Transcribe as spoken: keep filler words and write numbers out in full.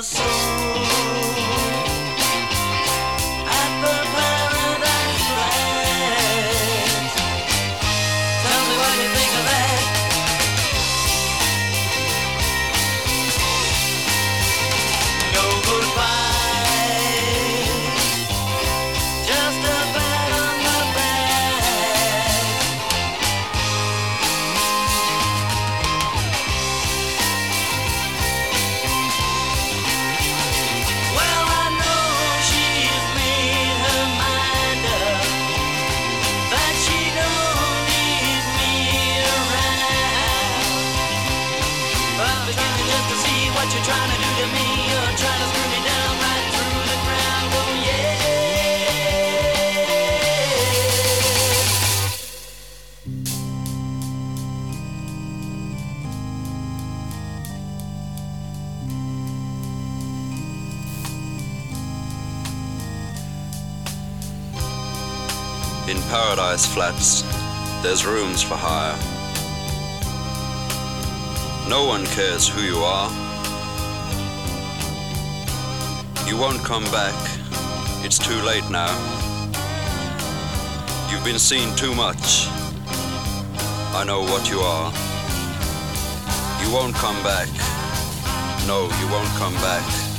In Paradise Flats, there's rooms for hire. No one cares who you are. You won't come back, it's too late now. You've been seen too much. I know what you are. You won't come back. No, you won't come back.